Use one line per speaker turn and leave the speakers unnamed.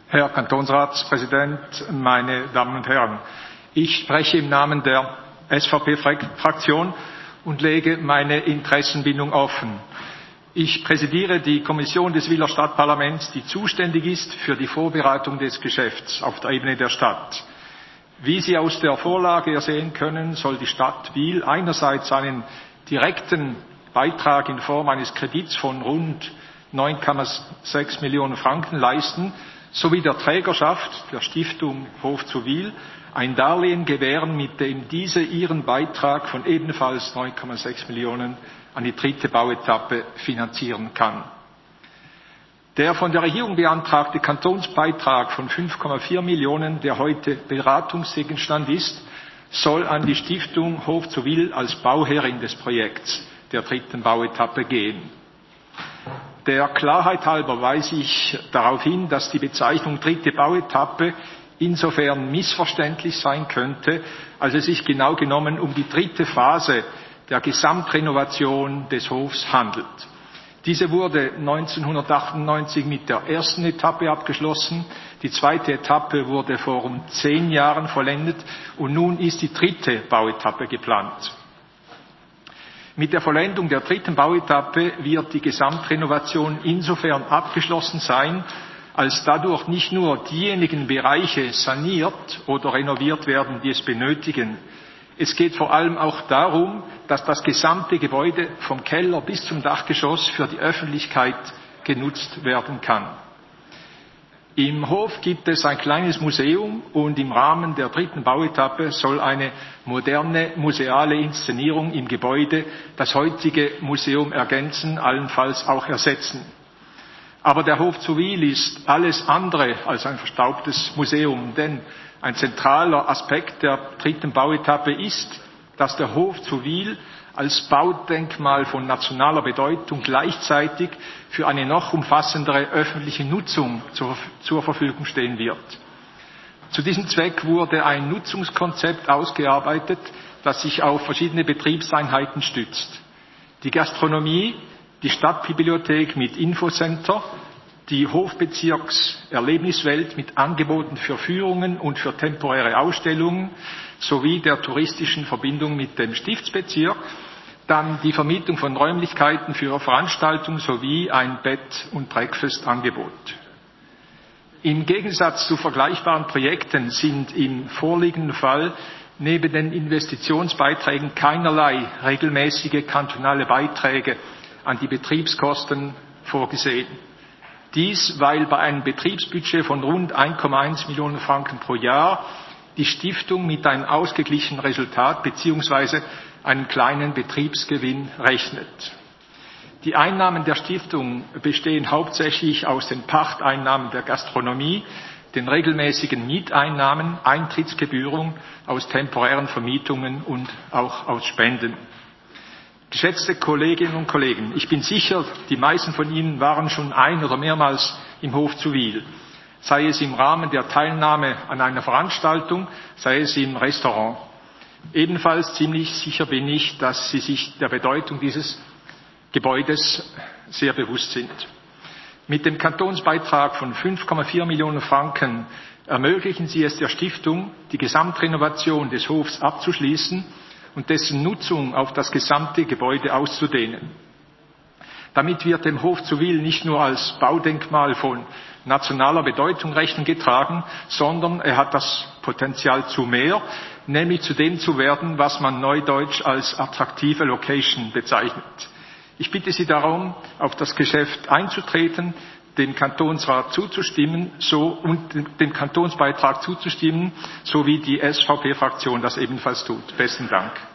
Herr Kantonsratspräsident, meine Damen und Herren! Ich spreche im Namen der SVP-Fraktion und lege meine Interessenbindung offen. Ich präsidiere die Kommission des Wiler Stadtparlaments, die zuständig ist für die Vorbereitung des Geschäfts auf der Ebene der Stadt. Wie Sie aus der Vorlage ersehen können, soll die Stadt Wil einerseits einen direkten Beitrag in Form eines Kredits von rund 9,6 Millionen Franken leisten, sowie der Trägerschaft, der Stiftung Hof zu Wil, ein Darlehen gewähren, mit dem diese ihren Beitrag von ebenfalls 9,6 Millionen an die dritte Bauetappe finanzieren kann. Der von der Regierung beantragte Kantonsbeitrag von 5,4 Millionen, der heute Beratungsgegenstand ist, soll an die Stiftung Hof zu Wil als Bauherrin des Projekts der dritten Bauetappe gehen. Der Klarheit halber weise ich darauf hin, dass die Bezeichnung dritte Bauetappe insofern missverständlich sein könnte, als es sich genau genommen um die dritte Phase der Gesamtrenovation des Hofs handelt. Diese wurde 1998 mit der ersten Etappe abgeschlossen, die zweite Etappe wurde vor rund 10 Jahren vollendet und nun ist die dritte Bauetappe geplant. Mit der Vollendung der dritten Bauetappe wird die Gesamtrenovation insofern abgeschlossen sein, als dadurch nicht nur diejenigen Bereiche saniert oder renoviert werden, die es benötigen. Es geht vor allem auch darum, dass das gesamte Gebäude vom Keller bis zum Dachgeschoss für die Öffentlichkeit genutzt werden kann. Im Hof gibt es ein kleines Museum und im Rahmen der dritten Bauetappe soll eine moderne museale Inszenierung im Gebäude das heutige Museum ergänzen, allenfalls auch ersetzen. Aber der Hof zu Wil ist alles andere als ein verstaubtes Museum, denn ein zentraler Aspekt der dritten Bauetappe ist, dass der Hof zu Wil als Baudenkmal von nationaler Bedeutung gleichzeitig für eine noch umfassendere öffentliche Nutzung zur Verfügung stehen wird. Zu diesem Zweck wurde ein Nutzungskonzept ausgearbeitet, das sich auf verschiedene Betriebseinheiten stützt. Die Gastronomie, die Stadtbibliothek mit Infocenter, die Hofbezirks-Erlebniswelt mit Angeboten für Führungen und für temporäre Ausstellungen sowie der touristischen Verbindung mit dem Stiftsbezirk, dann die Vermietung von Räumlichkeiten für Veranstaltungen sowie ein Bed- und Breakfast-Angebot. Im Gegensatz zu vergleichbaren Projekten sind im vorliegenden Fall neben den Investitionsbeiträgen keinerlei regelmäßige kantonale Beiträge an die Betriebskosten vorgesehen. Dies, weil bei einem Betriebsbudget von rund 1,1 Millionen Franken pro Jahr die Stiftung mit einem ausgeglichenen Resultat bzw. einem kleinen Betriebsgewinn rechnet. Die Einnahmen der Stiftung bestehen hauptsächlich aus den Pachteinnahmen der Gastronomie, den regelmäßigen Mieteinnahmen, Eintrittsgebühren, aus temporären Vermietungen und auch aus Spenden. Geschätzte Kolleginnen und Kollegen, ich bin sicher, die meisten von Ihnen waren schon ein- oder mehrmals im Hof zu Wil, sei es im Rahmen der Teilnahme an einer Veranstaltung, sei es im Restaurant. Ebenfalls ziemlich sicher bin ich, dass Sie sich der Bedeutung dieses Gebäudes sehr bewusst sind. Mit dem Kantonsbeitrag von 5,4 Millionen Franken ermöglichen Sie es der Stiftung, die Gesamtrenovation des Hofs abzuschließen und dessen Nutzung auf das gesamte Gebäude auszudehnen. Damit wird dem Hof zu Wil nicht nur als Baudenkmal von nationaler Bedeutung Rechnung getragen, sondern er hat das Potenzial zu mehr, nämlich zu dem zu werden, was man neudeutsch als attraktive Location bezeichnet. Ich bitte Sie darum, auf das Geschäft einzutreten, dem Kantonsrat zuzustimmen und dem Kantonsbeitrag zuzustimmen, so wie die SVP-Fraktion das ebenfalls tut. Besten Dank.